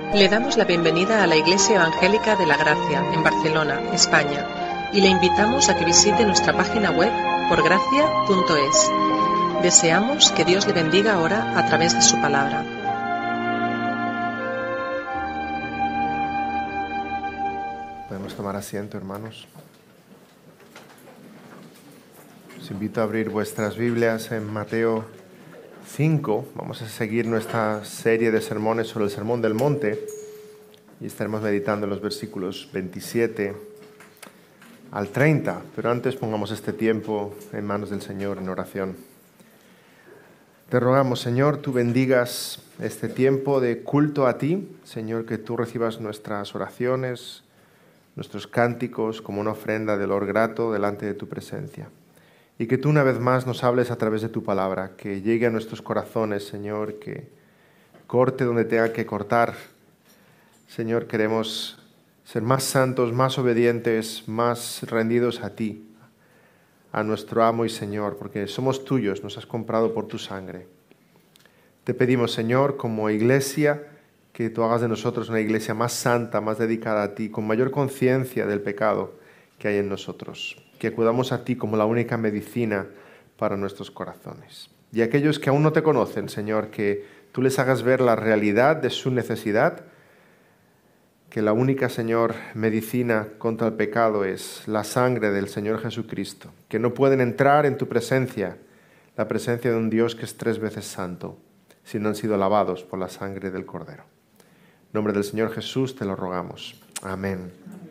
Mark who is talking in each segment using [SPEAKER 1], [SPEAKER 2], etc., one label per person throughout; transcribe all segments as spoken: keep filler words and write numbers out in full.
[SPEAKER 1] Le damos la bienvenida a la Iglesia Evangélica de la Gracia, en Barcelona, España, y le invitamos a que visite nuestra página web por gracia punto es. Deseamos que Dios le bendiga ahora a través de su palabra.
[SPEAKER 2] Podemos tomar asiento, hermanos. Os invito a abrir vuestras Biblias en Mateo cinco. Vamos a seguir nuestra serie de sermones sobre el Sermón del Monte y estaremos meditando en los versículos veintisiete al treinta. Pero antes pongamos este tiempo en manos del Señor en oración. Te rogamos, Señor, tú bendigas este tiempo de culto a ti. Señor, que tú recibas nuestras oraciones, nuestros cánticos como una ofrenda de olor grato delante de tu presencia. Y que tú una vez más nos hables a través de tu palabra, que llegue a nuestros corazones, Señor, que corte donde tenga que cortar. Señor, queremos ser más santos, más obedientes, más rendidos a ti, a nuestro amo y Señor, porque somos tuyos, nos has comprado por tu sangre. Te pedimos, Señor, como iglesia, que tú hagas de nosotros una iglesia más santa, más dedicada a ti, con mayor conciencia del pecado que hay en nosotros. Que acudamos a ti como la única medicina para nuestros corazones. Y aquellos que aún no te conocen, Señor, que tú les hagas ver la realidad de su necesidad, que la única, Señor, medicina contra el pecado es la sangre del Señor Jesucristo, que no pueden entrar en tu presencia, la presencia de un Dios que es tres veces santo, si no han sido lavados por la sangre del Cordero. En nombre del Señor Jesús te lo rogamos. Amén.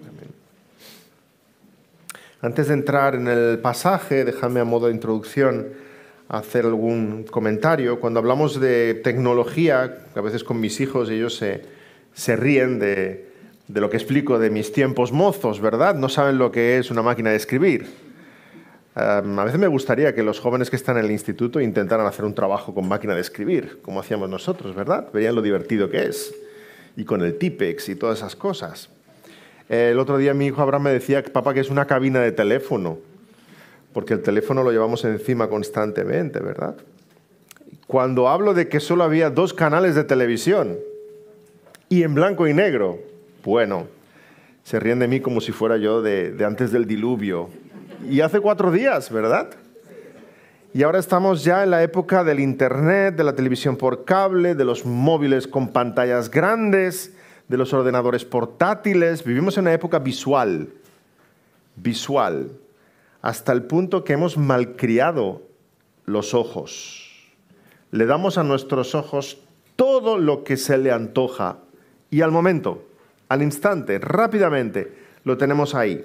[SPEAKER 2] Antes de entrar en el pasaje, déjame a modo de introducción hacer algún comentario. Cuando hablamos de tecnología, a veces con mis hijos ellos se, se ríen de, de lo que explico de mis tiempos mozos, ¿verdad? No saben lo que es una máquina de escribir. Um, a veces me gustaría que los jóvenes que están en el instituto intentaran hacer un trabajo con máquina de escribir, como hacíamos nosotros, ¿verdad? Verían lo divertido que es. Y con el Tipex y todas esas cosas. El otro día mi hijo Abraham me decía, papá, que es una cabina de teléfono, porque el teléfono lo llevamos encima constantemente, ¿verdad? Cuando hablo de que solo había dos canales de televisión, y en blanco y negro, bueno, se ríen de mí como si fuera yo de, de antes del diluvio. Y hace cuatro días, ¿verdad? Y ahora estamos ya en la época del internet, de la televisión por cable, de los móviles con pantallas grandes, de los ordenadores portátiles. Vivimos en una época visual, visual, hasta el punto que hemos malcriado los ojos. Le damos a nuestros ojos todo lo que se le antoja y al momento, al instante, rápidamente, lo tenemos ahí.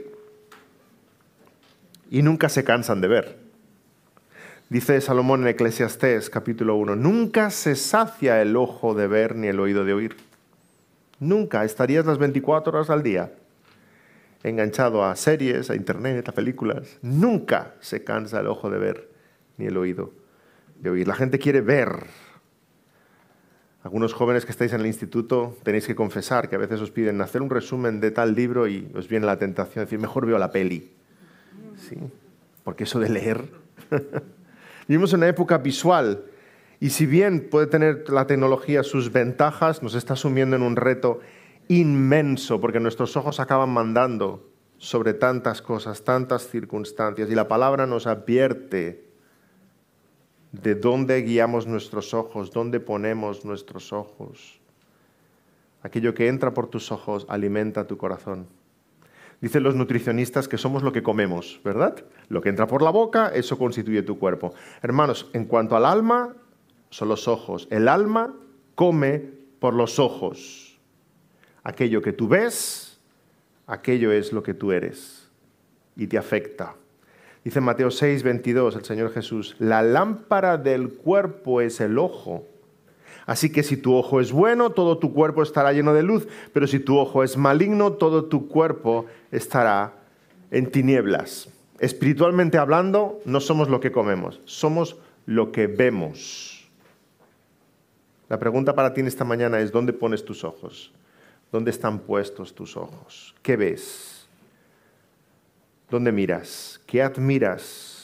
[SPEAKER 2] Y nunca se cansan de ver. Dice Salomón en Eclesiastés, capítulo uno, nunca se sacia el ojo de ver ni el oído de oír. Nunca estarías las veinticuatro horas al día enganchado a series, a internet, a películas. Nunca se cansa el ojo de ver ni el oído de oír. La gente quiere ver. Algunos jóvenes que estáis en el instituto tenéis que confesar que a veces os piden hacer un resumen de tal libro y os viene la tentación de decir, mejor veo la peli. ¿Sí? Porque eso de leer... Vivimos en una época visual. Y si bien puede tener la tecnología sus ventajas, nos está sumiendo en un reto inmenso, porque nuestros ojos acaban mandando sobre tantas cosas, tantas circunstancias, y la palabra nos advierte de dónde guiamos nuestros ojos, dónde ponemos nuestros ojos. Aquello que entra por tus ojos alimenta tu corazón. Dicen los nutricionistas que somos lo que comemos, ¿verdad? Lo que entra por la boca, eso constituye tu cuerpo. Hermanos, en cuanto al alma, son los ojos. El alma come por los ojos. Aquello que tú ves, aquello es lo que tú eres y te afecta. Dice en Mateo seis, veintidós el Señor Jesús, la lámpara del cuerpo es el ojo. Así que si tu ojo es bueno, todo tu cuerpo estará lleno de luz, pero si tu ojo es maligno, todo tu cuerpo estará en tinieblas. Espiritualmente hablando, no somos lo que comemos, somos lo que vemos. La pregunta para ti en esta mañana es, ¿dónde pones tus ojos? ¿Dónde están puestos tus ojos? ¿Qué ves? ¿Dónde miras? ¿Qué admiras?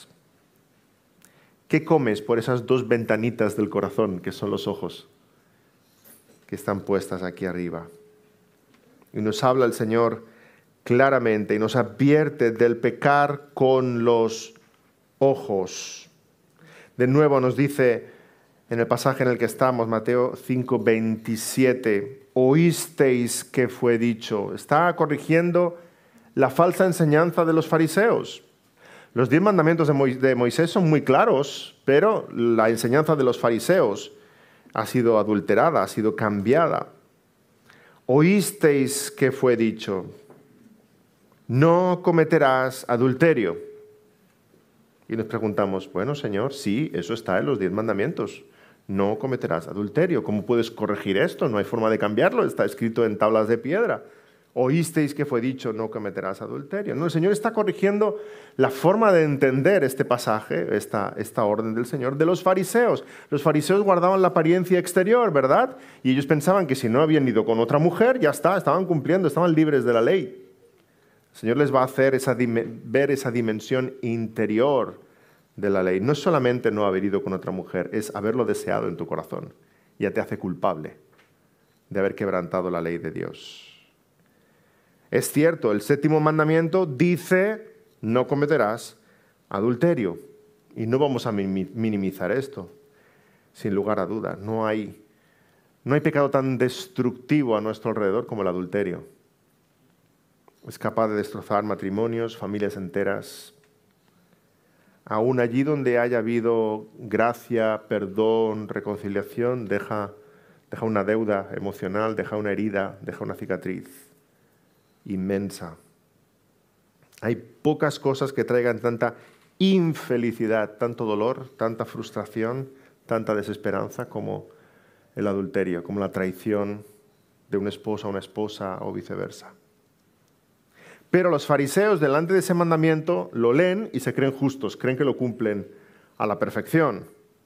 [SPEAKER 2] ¿Qué comes por esas dos ventanitas del corazón que son los ojos? que están puestas aquí arriba. Y nos habla el Señor claramente y nos advierte del pecar con los ojos. De nuevo nos dice en el pasaje en el que estamos, Mateo cinco, veintisiete, oísteis que fue dicho. Está corrigiendo la falsa enseñanza de los fariseos. Los diez mandamientos de Moisés son muy claros, pero la enseñanza de los fariseos ha sido adulterada, ha sido cambiada. Oísteis que fue dicho, no cometerás adulterio. Y nos preguntamos, bueno, Señor, sí, eso está en los diez mandamientos. No cometerás adulterio. ¿Cómo puedes corregir esto? No hay forma de cambiarlo, está escrito en tablas de piedra. Oísteis que fue dicho, no cometerás adulterio. No, el Señor está corrigiendo la forma de entender este pasaje, esta, esta orden del Señor, de los fariseos. Los fariseos guardaban la apariencia exterior, ¿verdad? Y ellos pensaban que si no habían ido con otra mujer, ya está, estaban cumpliendo, estaban libres de la ley. El Señor les va a hacer esa, ver esa dimensión interior de la ley. No es solamente no haber ido con otra mujer, es haberlo deseado en tu corazón. Ya te hace culpable de haber quebrantado la ley de Dios. Es cierto, el séptimo mandamiento dice, no cometerás adulterio. Y no vamos a minimizar esto, sin lugar a duda. No hay, no hay pecado tan destructivo a nuestro alrededor como el adulterio. Es capaz de destrozar matrimonios, familias enteras. Aún allí donde haya habido gracia, perdón, reconciliación, deja, deja una deuda emocional, deja una herida, deja una cicatriz inmensa. Hay pocas cosas que traigan tanta infelicidad, tanto dolor, tanta frustración, tanta desesperanza como el adulterio, como la traición de un esposo a una esposa o viceversa. Pero los fariseos, delante de ese mandamiento, lo leen y se creen justos, creen que lo cumplen a la perfección.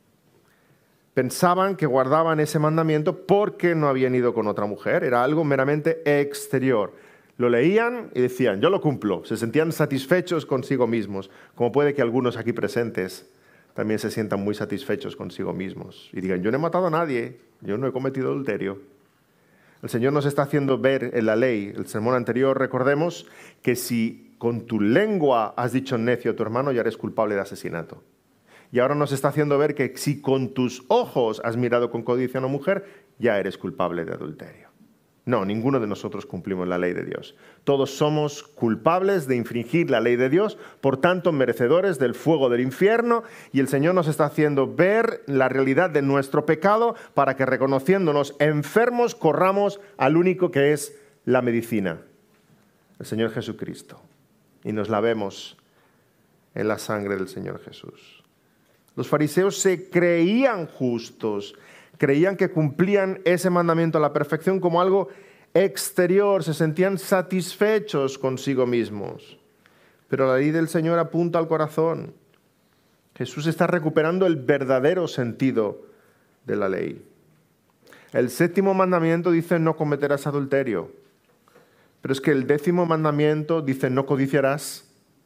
[SPEAKER 2] Pensaban que guardaban ese mandamiento porque no habían ido con otra mujer, era algo meramente exterior. Lo leían y decían, yo lo cumplo, se sentían satisfechos consigo mismos, como puede que algunos aquí presentes también se sientan muy satisfechos consigo mismos y digan, yo no he matado a nadie, yo no he cometido adulterio. El Señor nos está haciendo ver en la ley, el sermón anterior, recordemos, que si con tu lengua has dicho necio a tu hermano, ya eres culpable de asesinato. Y ahora nos está haciendo ver que si con tus ojos has mirado con codicia a una mujer, ya eres culpable de adulterio. No, ninguno de nosotros cumplimos la ley de Dios. Todos somos culpables de infringir la ley de Dios, por tanto merecedores del fuego del infierno, y el Señor nos está haciendo ver la realidad de nuestro pecado para que, reconociéndonos enfermos, corramos al único que es la medicina, el Señor Jesucristo, y nos lavemos en la sangre del Señor Jesús. Los fariseos se creían justos, creían que cumplían ese mandamiento a la perfección como algo exterior, se sentían satisfechos consigo mismos. Pero la ley del Señor apunta al corazón. Jesús está recuperando el verdadero sentido de la ley. El séptimo mandamiento dice no cometerás adulterio. Pero es que el décimo mandamiento dice no codiciarás.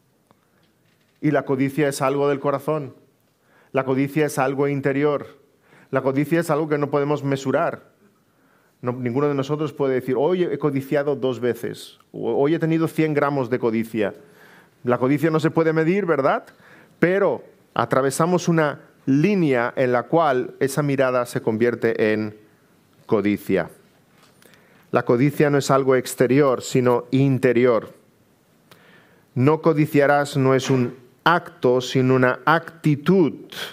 [SPEAKER 2] Y la codicia es algo del corazón. La codicia es algo interior. La codicia es algo que no podemos mesurar. No, ninguno de nosotros puede decir, hoy he codiciado dos veces, o hoy he tenido cien gramos de codicia. La codicia no se puede medir, ¿verdad? Pero atravesamos una línea en la cual esa mirada se convierte en codicia. La codicia no es algo exterior, sino interior. No codiciarás no es un acto, sino una actitud.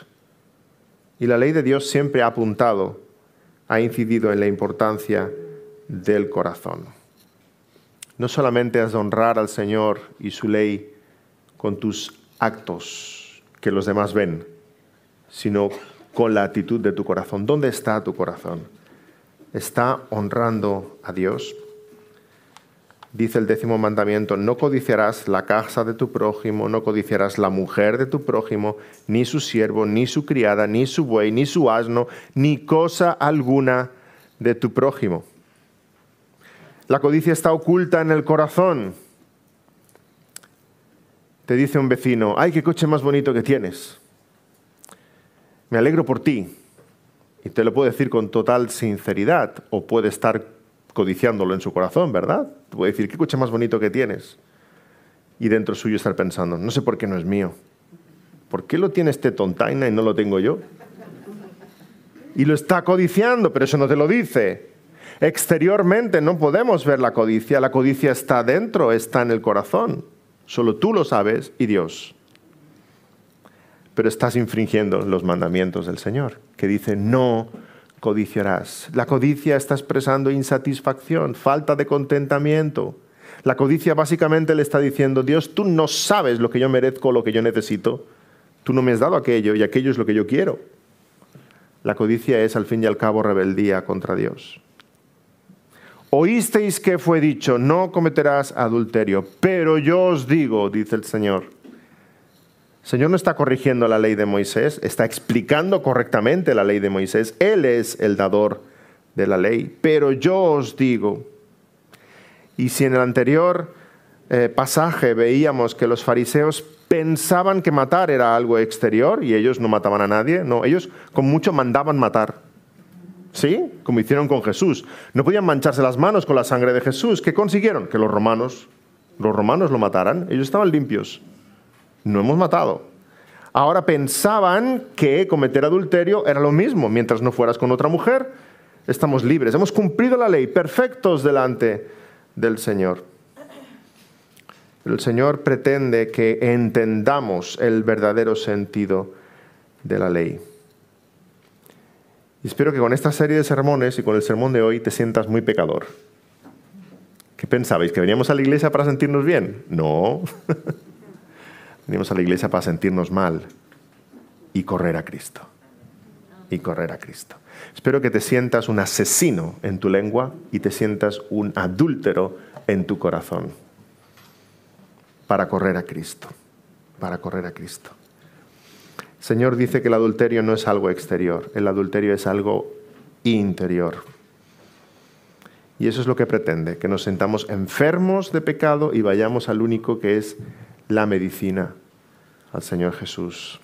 [SPEAKER 2] Y la ley de Dios siempre ha apuntado, ha incidido en la importancia del corazón. No solamente has de honrar al Señor y su ley con tus actos que los demás ven, sino con la actitud de tu corazón. ¿Dónde está tu corazón? ¿Está honrando a Dios? Dice el décimo mandamiento, no codiciarás la casa de tu prójimo, no codiciarás la mujer de tu prójimo, ni su siervo, ni su criada, ni su buey, ni su asno, ni cosa alguna de tu prójimo. La codicia está oculta en el corazón. Te dice un vecino, ¡ay, qué coche más bonito que tienes! Me alegro por ti, Y te lo puedo decir con total sinceridad, o puede estar codiciándolo en su corazón, ¿verdad? Te puede decir, ¿qué coche más bonito que tienes? Y dentro suyo estar pensando, no sé por qué no es mío. ¿Por qué lo tiene este tontaina y no lo tengo yo? Y lo está codiciando, pero eso no te lo dice. Exteriormente no podemos ver la codicia. La codicia está dentro, está en el corazón. Solo tú lo sabes y Dios. Pero estás infringiendo los mandamientos del Señor, que dice, no codiciarás. La codicia está expresando insatisfacción, falta de contentamiento. La codicia básicamente le está diciendo, Dios, tú no sabes lo que yo merezco, lo que yo necesito. Tú no me has dado aquello y aquello es lo que yo quiero. La codicia es, al fin y al cabo, rebeldía contra Dios. Oísteis que fue dicho, no cometerás adulterio, pero yo os digo, dice el Señor. El Señor no está corrigiendo la ley de Moisés, está explicando correctamente la ley de Moisés. Él es el dador de la ley, pero yo os digo. Y si en el anterior eh, pasaje veíamos que los fariseos pensaban que matar era algo exterior y ellos no mataban a nadie, no, ellos con mucho mandaban matar. ¿Sí? Como hicieron con Jesús. No podían mancharse las manos con la sangre de Jesús. ¿Qué consiguieron? Que los romanos, los romanos lo mataran. Ellos estaban limpios. No hemos matado. Ahora pensaban que cometer adulterio era lo mismo. Mientras no fueras con otra mujer, estamos libres. Hemos cumplido la ley, perfectos delante del Señor. Pero el Señor pretende que entendamos el verdadero sentido de la ley. Y espero que con esta serie de sermones y con el sermón de hoy te sientas muy pecador. ¿Qué pensabais? ¿Que veníamos a la iglesia para sentirnos bien? No. Venimos a la iglesia para sentirnos mal y correr a Cristo. Y correr a Cristo. Espero que te sientas un asesino en tu lengua y te sientas un adúltero en tu corazón. Para correr a Cristo. Para correr a Cristo. El Señor dice que el adulterio no es algo exterior, el adulterio es algo interior. Y eso es lo que pretende, que nos sentamos enfermos de pecado y vayamos al único que es la medicina, al Señor Jesús.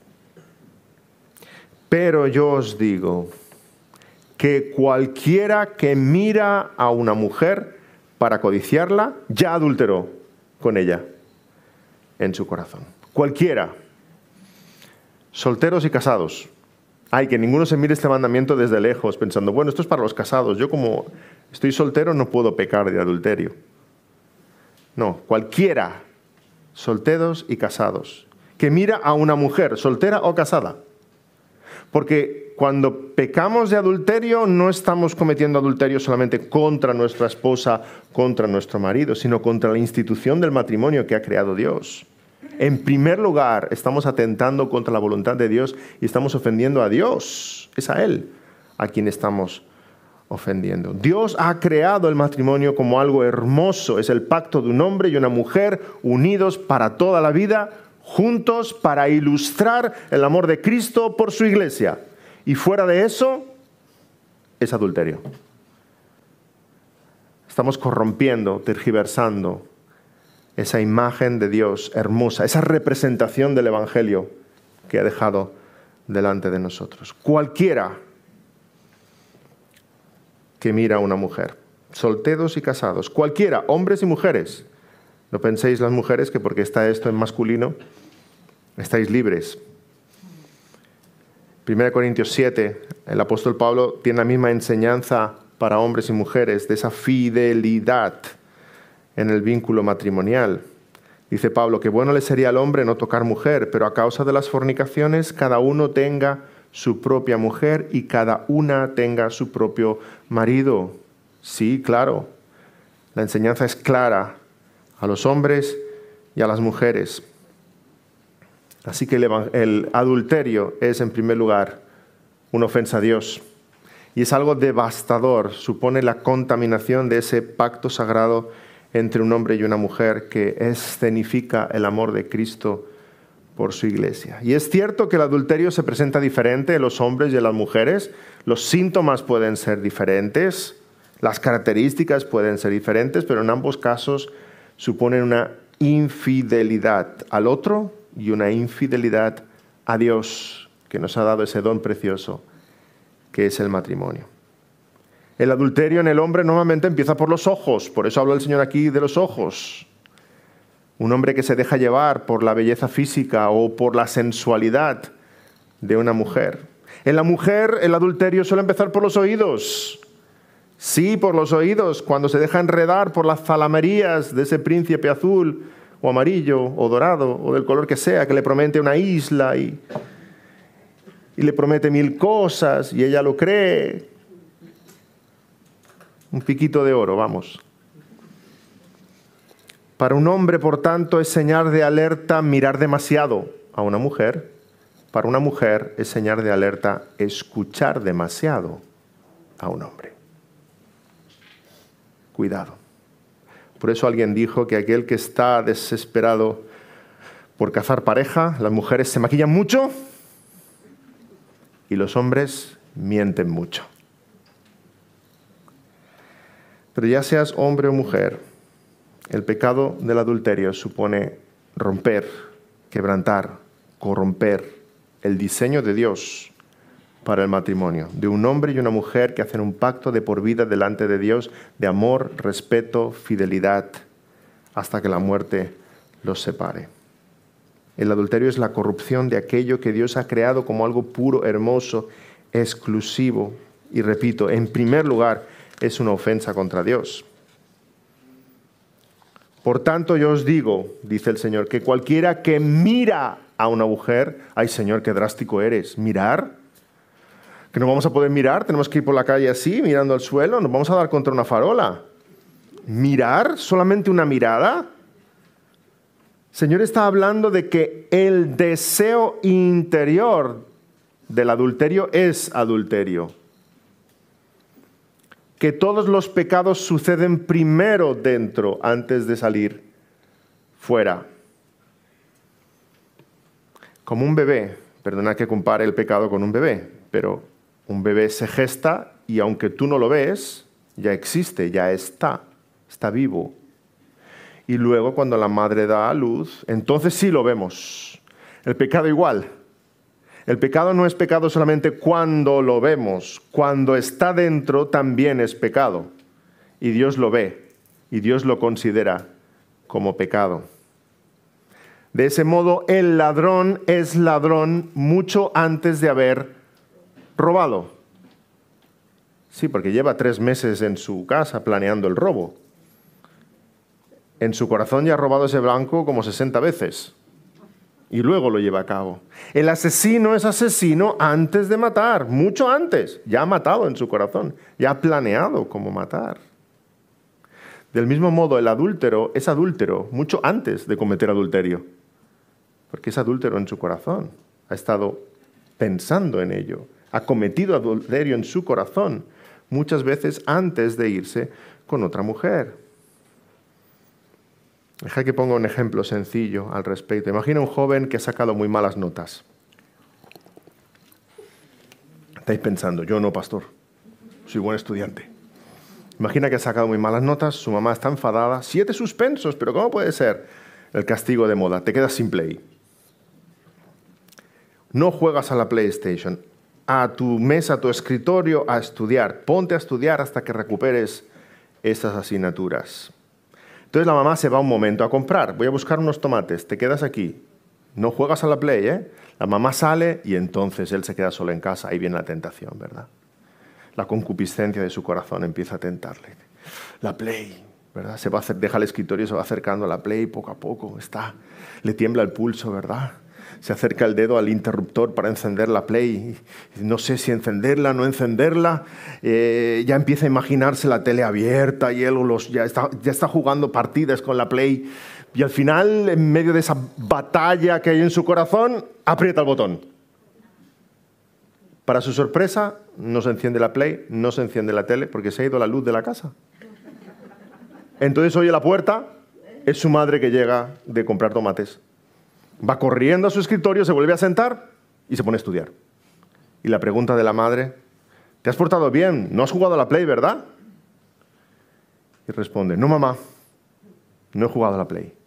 [SPEAKER 2] Pero yo os digo que cualquiera que mira a una mujer para codiciarla, ya adulteró con ella en su corazón. Cualquiera. Solteros y casados. Ay, que ninguno se mire este mandamiento desde lejos, pensando, bueno, esto es para los casados. Yo como estoy soltero no puedo pecar de adulterio. No, cualquiera, solteros y casados, que mira a una mujer, soltera o casada. Porque cuando pecamos de adulterio, no estamos cometiendo adulterio solamente contra nuestra esposa, contra nuestro marido, sino contra la institución del matrimonio que ha creado Dios. En primer lugar, estamos atentando contra la voluntad de Dios y estamos ofendiendo a Dios. Es a Él a quien estamos ofendiendo. Dios ha creado el matrimonio como algo hermoso. Es el pacto de un hombre y una mujer unidos para toda la vida, juntos para ilustrar el amor de Cristo por su iglesia. Y fuera de eso, es adulterio. Estamos corrompiendo, tergiversando esa imagen de Dios hermosa, esa representación del Evangelio que ha dejado delante de nosotros. Cualquiera que mira a una mujer, solteros y casados, cualquiera, hombres y mujeres. No penséis las mujeres que porque está esto en masculino, estáis libres. primera Corintios siete, el apóstol Pablo tiene la misma enseñanza para hombres y mujeres de esa fidelidad en el vínculo matrimonial. Dice Pablo que bueno le sería al hombre no tocar mujer, pero a causa de las fornicaciones cada uno tenga su propia mujer y cada una tenga su propio marido. Sí, claro, la enseñanza es clara a los hombres y a las mujeres. Así que el, el adulterio es en primer lugar una ofensa a Dios y es algo devastador, supone la contaminación de ese pacto sagrado entre un hombre y una mujer que escenifica el amor de Cristo por su iglesia. Y es cierto que el adulterio se presenta diferente en los hombres y en las mujeres. Los síntomas pueden ser diferentes, las características pueden ser diferentes, pero en ambos casos suponen una infidelidad al otro y una infidelidad a Dios, que nos ha dado ese don precioso que es el matrimonio. El adulterio en el hombre normalmente empieza por los ojos, por eso habla el Señor aquí de los ojos. Un hombre que se deja llevar por la belleza física o por la sensualidad de una mujer. En la mujer el adulterio suele empezar por los oídos. Sí, por los oídos, cuando se deja enredar por las zalamerías de ese príncipe azul o amarillo o dorado o del color que sea, que le promete una isla y, y le promete mil cosas y ella lo cree. Un piquito de oro, vamos. Para un hombre, por tanto, es señal de alerta mirar demasiado a una mujer. Para una mujer es señal de alerta escuchar demasiado a un hombre. Cuidado. Por eso alguien dijo que aquel que está desesperado por cazar pareja, las mujeres se maquillan mucho y los hombres mienten mucho. Pero ya seas hombre o mujer, el pecado del adulterio supone romper, quebrantar, corromper el diseño de Dios para el matrimonio, de un hombre y una mujer que hacen un pacto de por vida delante de Dios, de amor, respeto, fidelidad, hasta que la muerte los separe. El adulterio es la corrupción de aquello que Dios ha creado como algo puro, hermoso, exclusivo, y repito, en primer lugar, es una ofensa contra Dios. Por tanto, yo os digo, dice el Señor, que cualquiera que mira a una mujer, ay Señor, qué drástico eres, ¿mirar? ¿Que no vamos a poder mirar? ¿Tenemos que ir por la calle así, mirando al suelo? ¿Nos vamos a dar contra una farola? ¿Mirar? ¿Solamente una mirada? El Señor está hablando de que el deseo interior del adulterio es adulterio. Que todos los pecados suceden primero dentro antes de salir fuera. Como un bebé, perdona que compare el pecado con un bebé, pero un bebé se gesta y aunque tú no lo ves, ya existe, ya está, está vivo. Y luego cuando la madre da a luz, entonces sí lo vemos. El pecado igual. El pecado no es pecado solamente cuando lo vemos, cuando está dentro también es pecado. Y Dios lo ve, y Dios lo considera como pecado. De ese modo, el ladrón es ladrón mucho antes de haber robado. Sí, porque lleva tres meses en su casa planeando el robo. En su corazón ya ha robado ese blanco como sesenta veces. Y luego lo lleva a cabo. El asesino es asesino antes de matar, mucho antes. Ya ha matado en su corazón, ya ha planeado cómo matar. Del mismo modo, el adúltero es adúltero mucho antes de cometer adulterio. Porque es adúltero en su corazón. Ha estado pensando en ello. Ha cometido adulterio en su corazón muchas veces antes de irse con otra mujer. Deja que ponga un ejemplo sencillo al respecto. Imagina un joven que ha sacado muy malas notas. Estáis pensando, yo no, pastor, soy buen estudiante. Imagina que ha sacado muy malas notas, su mamá está enfadada, siete suspensos, pero ¿cómo puede ser? El castigo de moda, te quedas sin Play. No juegas a la PlayStation, a tu mesa, a tu escritorio, a estudiar. Ponte a estudiar hasta que recuperes esas asignaturas. Entonces la mamá se va un momento a comprar. Voy a buscar unos tomates. Te quedas aquí. No juegas a la Play, ¿eh? La mamá sale y entonces él se queda solo en casa. Ahí viene la tentación, ¿verdad? La concupiscencia de su corazón empieza a tentarle. La Play, ¿verdad? Se va a hacer, deja el escritorio, se va acercando a la Play poco a poco. Está, le tiembla el pulso, ¿verdad? Se acerca el dedo al interruptor para encender la Play. No sé si encenderla, no encenderla. Eh, ya empieza a imaginarse la tele abierta y él los, ya, está, ya está jugando partidas con la Play. Y al final, en medio de esa batalla que hay en su corazón, aprieta el botón. Para su sorpresa, no se enciende la Play, no se enciende la tele porque se ha ido la luz de la casa. Entonces oye la puerta, es su madre que llega de comprar tomates. Va corriendo a su escritorio, se vuelve a sentar y se pone a estudiar. Y la pregunta de la madre, ¿te has portado bien? ¿No has jugado a la Play, verdad? Y responde, no mamá, no he jugado a la Play.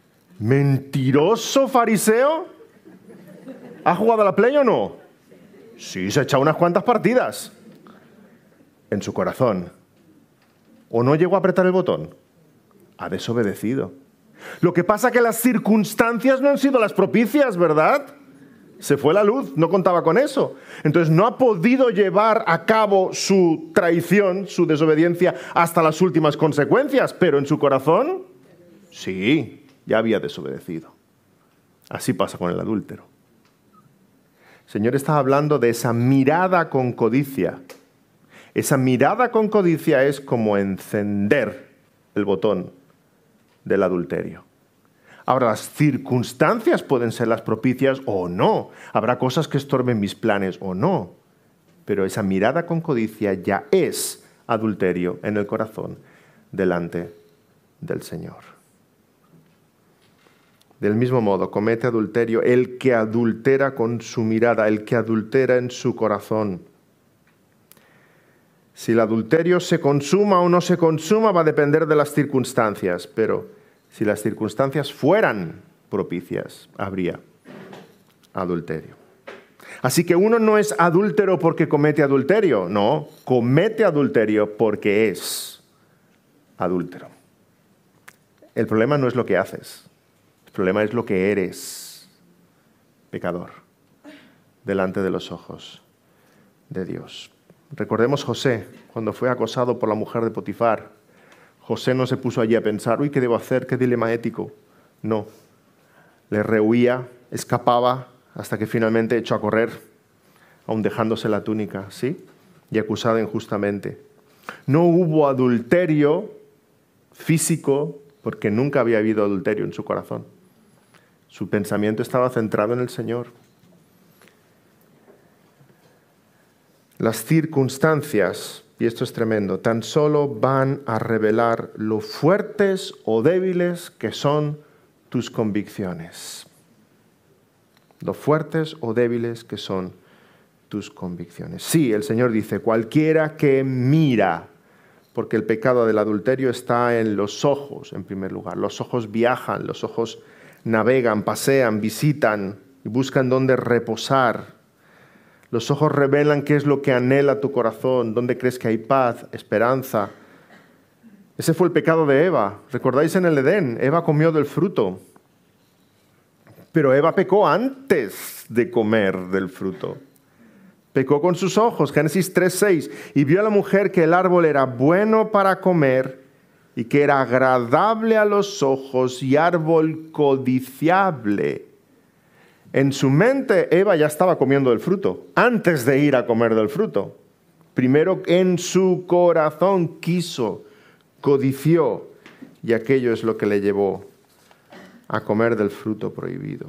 [SPEAKER 2] ¿Mentiroso fariseo? ¿Ha jugado a la Play o no? Sí, se echa unas cuantas partidas. En su corazón. ¿O no llegó a apretar el botón? Ha desobedecido. Lo que pasa es que las circunstancias no han sido las propicias, ¿verdad? Se fue la luz, no contaba con eso. Entonces no ha podido llevar a cabo su traición, su desobediencia, hasta las últimas consecuencias. Pero en su corazón, sí, ya había desobedecido. Así pasa con el adúltero. El Señor está hablando de esa mirada con codicia. Esa mirada con codicia es como encender el botón del adulterio. Ahora, las circunstancias pueden ser las propicias o no. Habrá cosas que estorben mis planes o no. Pero esa mirada con codicia ya es adulterio en el corazón delante del Señor. Del mismo modo, comete adulterio el que adultera con su mirada, el que adultera en su corazón. Si el adulterio se consuma o no se consuma va a depender de las circunstancias, pero si las circunstancias fueran propicias, habría adulterio. Así que uno no es adúltero porque comete adulterio, no, comete adulterio porque es adúltero. El problema no es lo que haces, el problema es lo que eres, pecador, delante de los ojos de Dios. Recordemos José, cuando fue acosado por la mujer de Potifar. José no se puso allí a pensar, uy, ¿qué debo hacer? ¿Qué dilema ético? No. Le rehuía, escapaba, hasta que finalmente echó a correr, aun dejándose la túnica, ¿sí? Y acusado injustamente. No hubo adulterio físico, porque nunca había habido adulterio en su corazón. Su pensamiento estaba centrado en el Señor. Las circunstancias, y esto es tremendo, tan solo van a revelar lo fuertes o débiles que son tus convicciones. Lo fuertes o débiles que son tus convicciones. Sí, el Señor dice, cualquiera que mira, porque el pecado del adulterio está en los ojos, en primer lugar. Los ojos viajan, los ojos navegan, pasean, visitan y buscan dónde reposar. Los ojos revelan qué es lo que anhela tu corazón, dónde crees que hay paz, esperanza. Ese fue el pecado de Eva. ¿Recordáis en el Edén? Eva comió del fruto. Pero Eva pecó antes de comer del fruto. Pecó con sus ojos, Génesis tres seis, y vio a la mujer que el árbol era bueno para comer y que era agradable a los ojos y árbol codiciable. En su mente, Eva ya estaba comiendo del fruto, antes de ir a comer del fruto. Primero en su corazón quiso, codició, y aquello es lo que le llevó a comer del fruto prohibido.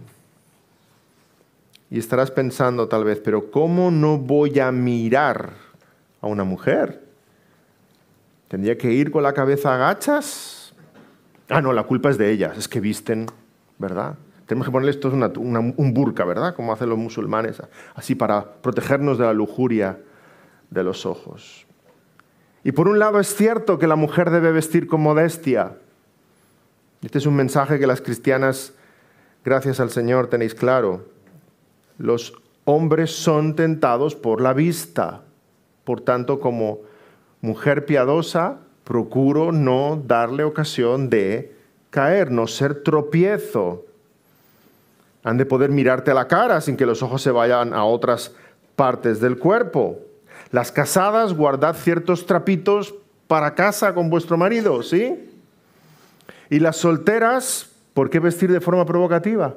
[SPEAKER 2] Y estarás pensando tal vez, pero ¿cómo no voy a mirar a una mujer? ¿Tendría que ir con la cabeza agachas? Ah, no, la culpa es de ellas, es que visten, ¿verdad? Tenemos que ponerle esto una, una, un burka, ¿verdad? Como hacen los musulmanes, así para protegernos de la lujuria de los ojos. Y por un lado es cierto que la mujer debe vestir con modestia. Este es un mensaje que las cristianas, gracias al Señor, tenéis claro. Los hombres son tentados por la vista. Por tanto, como mujer piadosa, procuro no darle ocasión de caer, no ser tropiezo. Han de poder mirarte a la cara sin que los ojos se vayan a otras partes del cuerpo. Las casadas, guardad ciertos trapitos para casa con vuestro marido, ¿sí? Y las solteras, ¿por qué vestir de forma provocativa?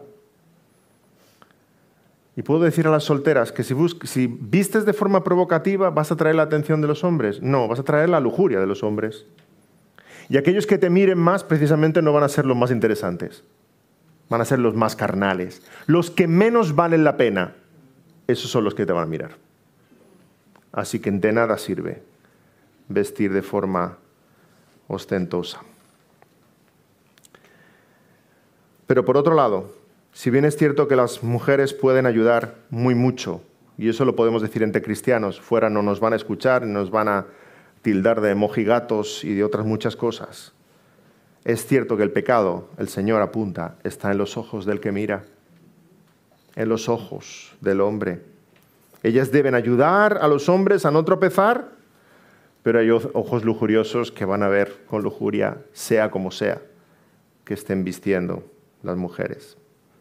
[SPEAKER 2] Y puedo decir a las solteras que si, si vistes de forma provocativa vas a atraer la atención de los hombres. No, vas a atraer la lujuria de los hombres. Y aquellos que te miren más precisamente no van a ser los más interesantes. Van a ser los más carnales. Los que menos valen la pena, esos son los que te van a mirar. Así que de nada sirve vestir de forma ostentosa. Pero por otro lado, si bien es cierto que las mujeres pueden ayudar muy mucho, y eso lo podemos decir entre cristianos, fuera no nos van a escuchar, nos van a tildar de mojigatos y de otras muchas cosas, es cierto que el pecado, el Señor apunta, está en los ojos del que mira, en los ojos del hombre. Ellas deben ayudar a los hombres a no tropezar, pero hay ojos lujuriosos que van a ver con lujuria, sea como sea, que estén vistiendo las mujeres.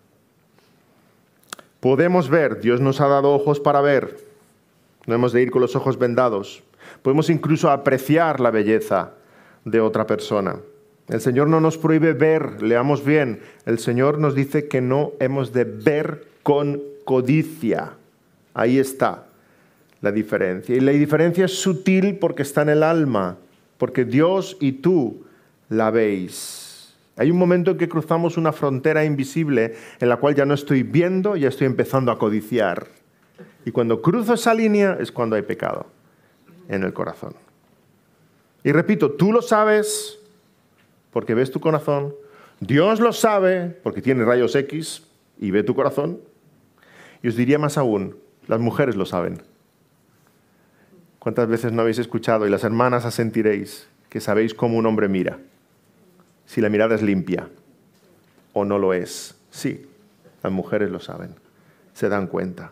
[SPEAKER 2] Podemos ver, Dios nos ha dado ojos para ver, no hemos de ir con los ojos vendados. Podemos incluso apreciar la belleza de otra persona. El Señor no nos prohíbe ver, leamos bien, el Señor nos dice que no hemos de ver con codicia. Ahí está la diferencia. Y la diferencia es sutil porque está en el alma, porque Dios y tú la veis. Hay un momento en que cruzamos una frontera invisible en la cual ya no estoy viendo, ya estoy empezando a codiciar. Y cuando cruzo esa línea es cuando hay pecado en el corazón. Y repito, tú lo sabes porque ves tu corazón. Dios lo sabe porque tiene rayos X y ve tu corazón. Y os diría más aún, las mujeres lo saben. ¿Cuántas veces no habéis escuchado, y las hermanas asentiréis, que sabéis cómo un hombre mira? Si la mirada es limpia o no lo es. Sí, las mujeres lo saben, se dan cuenta.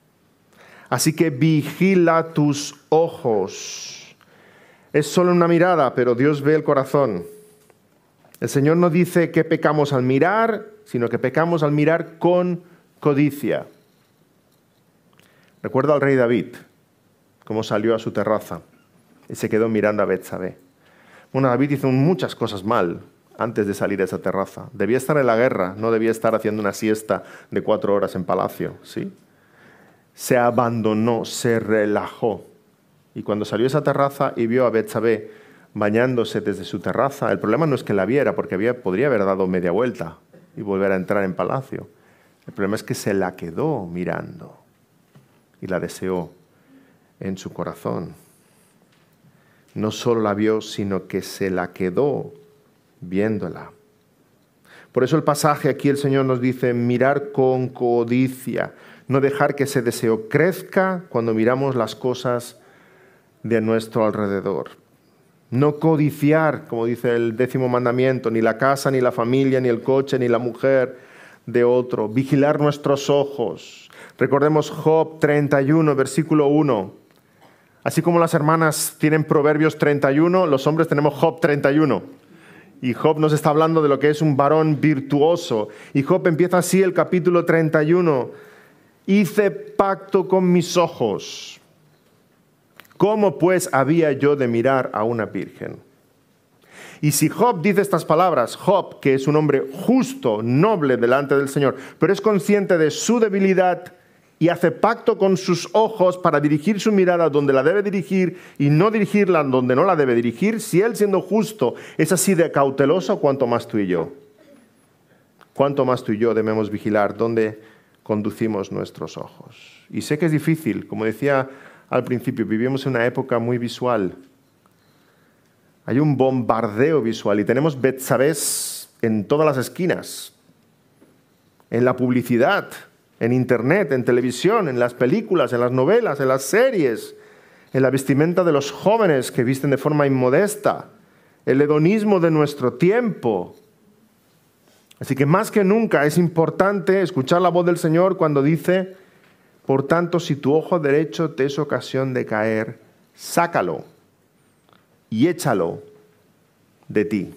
[SPEAKER 2] Así que vigila tus ojos. Es solo una mirada, pero Dios ve el corazón. El Señor no dice que pecamos al mirar, sino que pecamos al mirar con codicia. Recuerdo al rey David, cómo salió a su terraza y se quedó mirando a Betsabé. Bueno, David hizo muchas cosas mal antes de salir a esa terraza. Debía estar en la guerra, no debía estar haciendo una siesta de cuatro horas en palacio, ¿sí? Se abandonó, se relajó. Y cuando salió a esa terraza y vio a Betsabé bañándose desde su terraza, el problema no es que la viera, porque había, podría haber dado media vuelta y volver a entrar en palacio. El problema es que se la quedó mirando y la deseó en su corazón. No solo la vio, sino que se la quedó viéndola. Por eso el pasaje aquí el Señor nos dice mirar con codicia, no dejar que ese deseo crezca cuando miramos las cosas de nuestro alrededor. No codiciar, como dice el décimo mandamiento, ni la casa, ni la familia, ni el coche, ni la mujer de otro. Vigilar nuestros ojos. Recordemos Job treinta y uno, versículo uno. Así como las hermanas tienen Proverbios treinta y uno, los hombres tenemos Job treinta y uno. Y Job nos está hablando de lo que es un varón virtuoso. Y Job empieza así el capítulo treinta y uno. Hice pacto con mis ojos. ¿Cómo pues había yo de mirar a una virgen? Y si Job dice estas palabras, Job, que es un hombre justo, noble delante del Señor, pero es consciente de su debilidad y hace pacto con sus ojos para dirigir su mirada donde la debe dirigir y no dirigirla donde no la debe dirigir, si él siendo justo es así de cauteloso, ¿cuánto más tú y yo? ¿Cuánto más tú y yo debemos vigilar dónde conducimos nuestros ojos? Y sé que es difícil, como decía al principio, vivimos en una época muy visual. Hay un bombardeo visual y tenemos Betsabés en todas las esquinas, en la publicidad, en internet, en televisión, en las películas, en las novelas, en las series, en la vestimenta de los jóvenes que visten de forma inmodesta, el hedonismo de nuestro tiempo. Así que más que nunca es importante escuchar la voz del Señor cuando dice: por tanto, si tu ojo derecho te es ocasión de caer, sácalo y échalo de ti.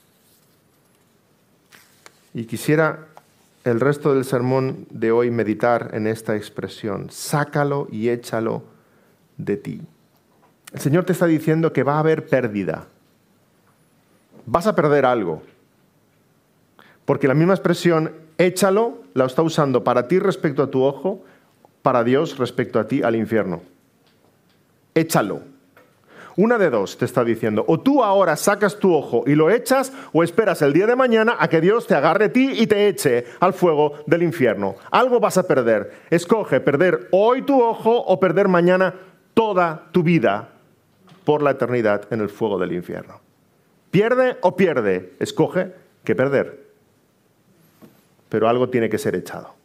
[SPEAKER 2] Y quisiera el resto del sermón de hoy meditar en esta expresión: sácalo y échalo de ti. El Señor te está diciendo que va a haber pérdida. Vas a perder algo. Porque la misma expresión, échalo, la está usando para ti respecto a tu ojo, para Dios respecto a ti al infierno. Échalo. Una de dos te está diciendo: o tú ahora sacas tu ojo y lo echas, o esperas el día de mañana a que Dios te agarre a ti y te eche al fuego del infierno. Algo vas a perder. Escoge perder hoy tu ojo o perder mañana toda tu vida por la eternidad en el fuego del infierno. Pierde o pierde. Escoge que perder. Pero algo tiene que ser echado.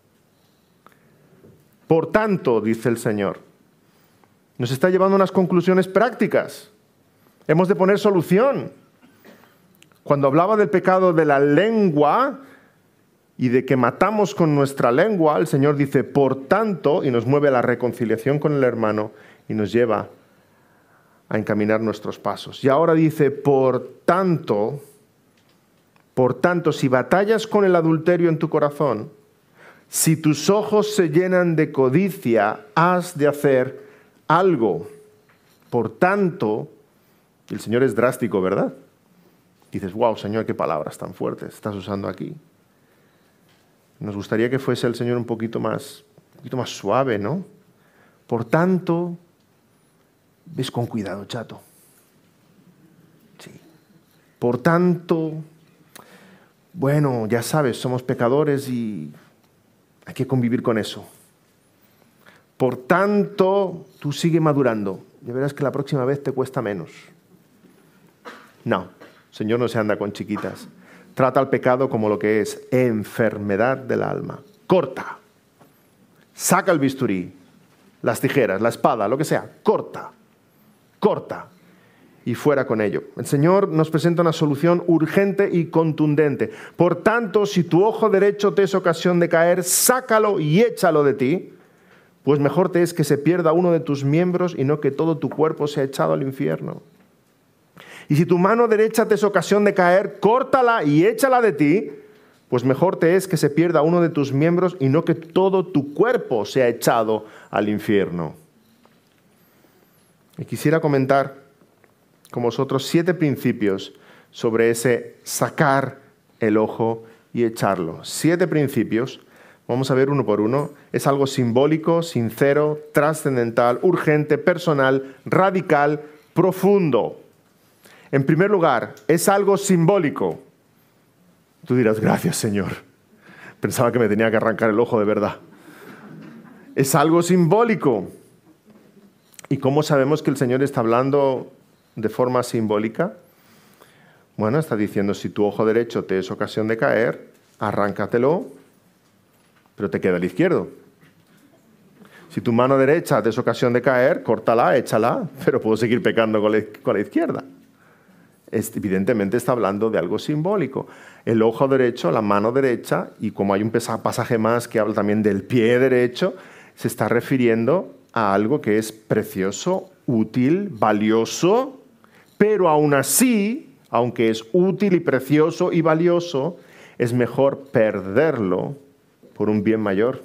[SPEAKER 2] Por tanto, dice el Señor, nos está llevando a unas conclusiones prácticas. Hemos de poner solución. Cuando hablaba del pecado de la lengua, y de que matamos con nuestra lengua, el Señor dice, por tanto, y nos mueve a la reconciliación con el hermano y nos lleva a encaminar nuestros pasos. Y ahora dice, por tanto, por tanto, si batallas con el adulterio en tu corazón, si tus ojos se llenan de codicia, has de hacer algo. Por tanto, el Señor es drástico, ¿verdad? Dices, wow, Señor, qué palabras tan fuertes estás usando aquí. Nos gustaría que fuese el Señor un poquito más, un poquito más suave, ¿no? Por tanto, ves con cuidado, chato. Sí. Por tanto, bueno, ya sabes, somos pecadores y hay que convivir con eso. Por tanto, tú sigue madurando. Ya verás que la próxima vez te cuesta menos. No, el Señor no se anda con chiquitas. Trata al pecado como lo que es, enfermedad del alma. Corta. Saca el bisturí, las tijeras, la espada, lo que sea. Corta. Corta. Y fuera con ello. El Señor nos presenta una solución urgente y contundente. Por tanto, si tu ojo derecho te es ocasión de caer, sácalo y échalo de ti, pues mejor te es que se pierda uno de tus miembros y no que todo tu cuerpo sea echado al infierno. Y si tu mano derecha te es ocasión de caer, córtala y échala de ti, pues mejor te es que se pierda uno de tus miembros y no que todo tu cuerpo sea echado al infierno. Y quisiera comentar con vosotros siete principios sobre ese sacar el ojo y echarlo. Siete principios, vamos a ver uno por uno. Es algo simbólico, sincero, trascendental, urgente, personal, radical, profundo. En primer lugar, es algo simbólico. Tú dirás, gracias, Señor. Pensaba que me tenía que arrancar el ojo de verdad. Es algo simbólico. ¿Y cómo sabemos que el Señor está hablando de forma simbólica? Bueno, está diciendo, si tu ojo derecho te es ocasión de caer, arráncatelo, pero te queda el izquierdo. Si tu mano derecha te es ocasión de caer, córtala, échala, pero puedo seguir pecando con la, con la izquierda. Evidentemente está hablando de algo simbólico. El ojo derecho, la mano derecha, y como hay un pasaje más que habla también del pie derecho, se está refiriendo a algo que es precioso, útil, valioso, pero aún así, aunque es útil y precioso y valioso, es mejor perderlo por un bien mayor,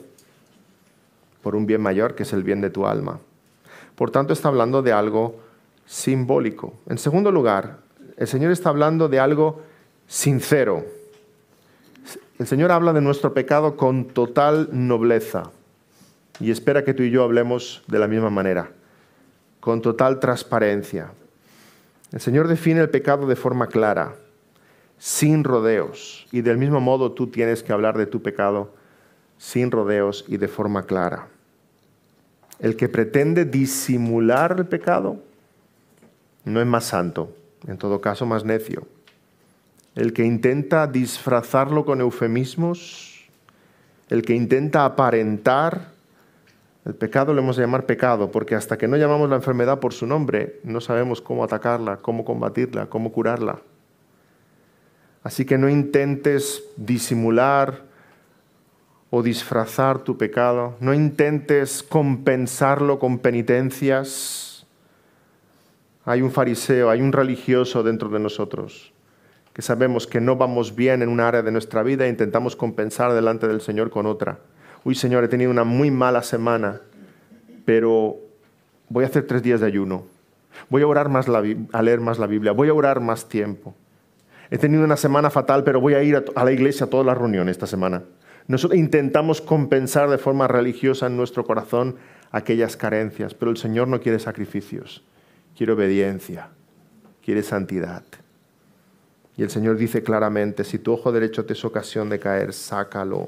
[SPEAKER 2] por un bien mayor que es el bien de tu alma. Por tanto, está hablando de algo simbólico. En segundo lugar, el Señor está hablando de algo sincero. El Señor habla de nuestro pecado con total nobleza y espera que tú y yo hablemos de la misma manera, con total transparencia. El Señor define el pecado de forma clara, sin rodeos, y del mismo modo tú tienes que hablar de tu pecado sin rodeos y de forma clara. El que pretende disimular el pecado no es más santo, en todo caso más necio. El que intenta disfrazarlo con eufemismos, el que intenta aparentar, el pecado lo hemos de llamar pecado, porque hasta que no llamamos la enfermedad por su nombre, no sabemos cómo atacarla, cómo combatirla, cómo curarla. Así que no intentes disimular o disfrazar tu pecado, no intentes compensarlo con penitencias. Hay un fariseo, hay un religioso dentro de nosotros que sabemos que no vamos bien en una área de nuestra vida e intentamos compensar delante del Señor con otra. Uy, Señor, he tenido una muy mala semana, pero voy a hacer tres días de ayuno. Voy a orar más la, a leer más la Biblia. Voy a orar más tiempo. He tenido una semana fatal, pero voy a ir a, a la iglesia a todas las reuniones esta semana. Nosotros intentamos compensar de forma religiosa en nuestro corazón aquellas carencias, pero el Señor no quiere sacrificios. Quiere obediencia, quiere santidad. Y el Señor dice claramente, si tu ojo derecho te es ocasión de caer, sácalo.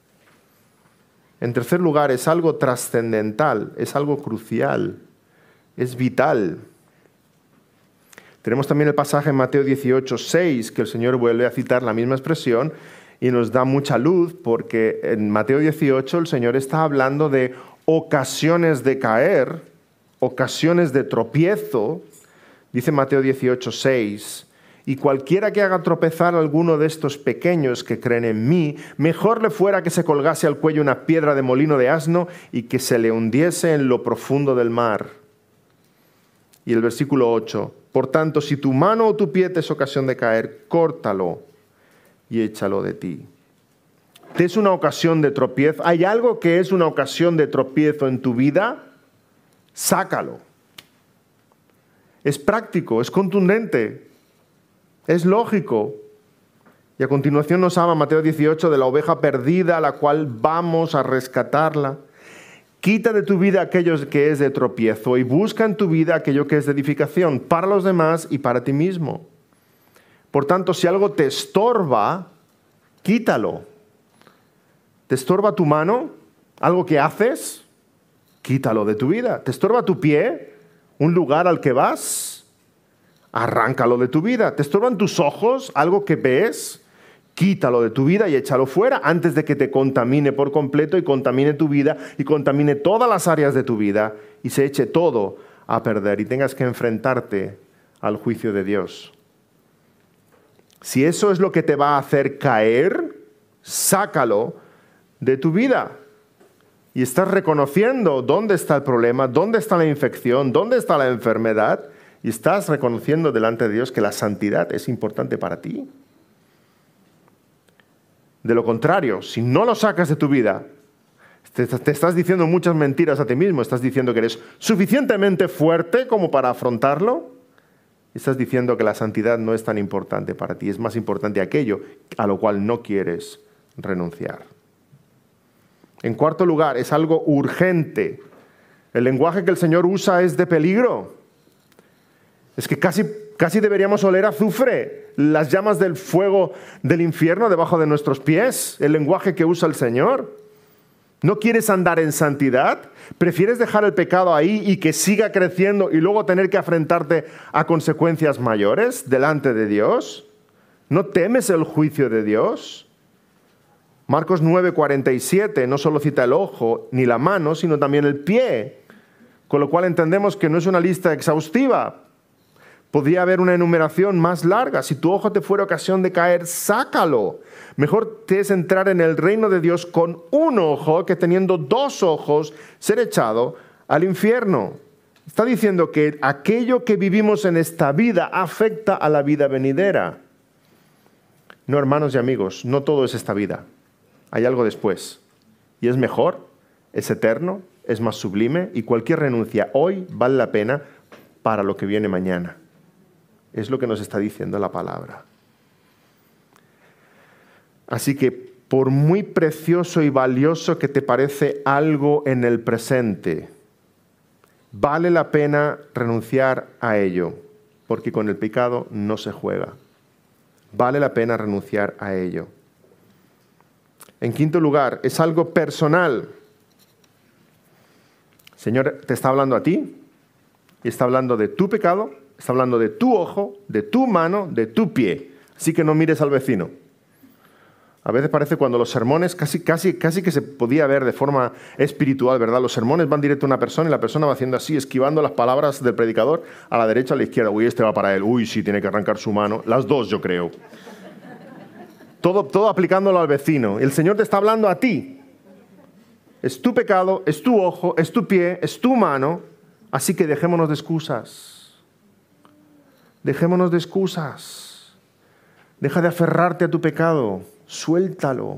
[SPEAKER 2] En tercer lugar, es algo trascendental, es algo crucial, es vital. Tenemos también el pasaje en Mateo dieciocho, seis, que el Señor vuelve a citar la misma expresión y nos da mucha luz, porque en Mateo dieciocho el Señor está hablando de ocasiones de caer, ocasiones de tropiezo. Dice Mateo dieciocho, seis, Y cualquiera que haga tropezar a alguno de estos pequeños que creen en mí, mejor le fuera que se colgase al cuello una piedra de molino de asno y que se le hundiese en lo profundo del mar. Y el versículo ocho, por tanto, si tu mano o tu pie te es ocasión de caer, córtalo y échalo de ti. ¿Te es una ocasión de tropiezo? ¿Hay algo que es una ocasión de tropiezo en tu vida? Sácalo. Es práctico, es contundente. Es lógico. Y a continuación nos habla Mateo dieciocho de la oveja perdida, a la cual vamos a rescatarla. Quita de tu vida aquello que es de tropiezo y busca en tu vida aquello que es de edificación para los demás y para ti mismo. Por tanto, si algo te estorba, quítalo. ¿Te estorba tu mano? ¿Algo que haces? Quítalo de tu vida. ¿Te estorba tu pie? ¿Un lugar al que vas? Arráncalo de tu vida. ¿Te estorban tus ojos? ¿Algo que ves? Quítalo de tu vida y échalo fuera antes de que te contamine por completo y contamine tu vida y contamine todas las áreas de tu vida y se eche todo a perder y tengas que enfrentarte al juicio de Dios. Si eso es lo que te va a hacer caer, sácalo de tu vida. Y estás reconociendo dónde está el problema, dónde está la infección, dónde está la enfermedad. Y estás reconociendo delante de Dios que la santidad es importante para ti. De lo contrario, si no lo sacas de tu vida, te, te estás diciendo muchas mentiras a ti mismo. Estás diciendo que eres suficientemente fuerte como para afrontarlo. Y estás diciendo que la santidad no es tan importante para ti. Es más importante aquello a lo cual no quieres renunciar. En cuarto lugar, es algo urgente. El lenguaje que el Señor usa es de peligro. Es que casi, casi deberíamos oler azufre, las llamas del fuego del infierno debajo de nuestros pies, el lenguaje que usa el Señor. ¿No quieres andar en santidad? ¿Prefieres dejar el pecado ahí y que siga creciendo y luego tener que enfrentarte a consecuencias mayores delante de Dios? ¿No temes el juicio de Dios? Marcos nueve cuarenta y siete no solo cita el ojo ni la mano, sino también el pie, con lo cual entendemos que no es una lista exhaustiva. Podría haber una enumeración más larga. Si tu ojo te fuera ocasión de caer, sácalo. Mejor te es entrar en el reino de Dios con un ojo que teniendo dos ojos ser echado al infierno. Está diciendo que aquello que vivimos en esta vida afecta a la vida venidera. No, hermanos y amigos, no todo es esta vida. Hay algo después. Y es mejor, es eterno, es más sublime y cualquier renuncia hoy vale la pena para lo que viene mañana. Es lo que nos está diciendo la palabra. Así que por muy precioso y valioso que te parece algo en el presente, vale la pena renunciar a ello, porque con el pecado no se juega. Vale la pena renunciar a ello. En quinto lugar, es algo personal. El Señor te está hablando a ti y está hablando de tu pecado. Está hablando de tu ojo, de tu mano, de tu pie. Así que no mires al vecino. A veces parece cuando los sermones, casi, casi, casi que se podía ver de forma espiritual, ¿verdad? Los sermones van directo a una persona y la persona va haciendo así, esquivando las palabras del predicador a la derecha o a la izquierda. Uy, este va para él. Uy, sí, tiene que arrancar su mano. Las dos, yo creo. Todo, todo aplicándolo al vecino. El Señor te está hablando a ti. Es tu pecado, es tu ojo, es tu pie, es tu mano. Así que dejémonos de excusas. Dejémonos de excusas. Deja de aferrarte a tu pecado. Suéltalo.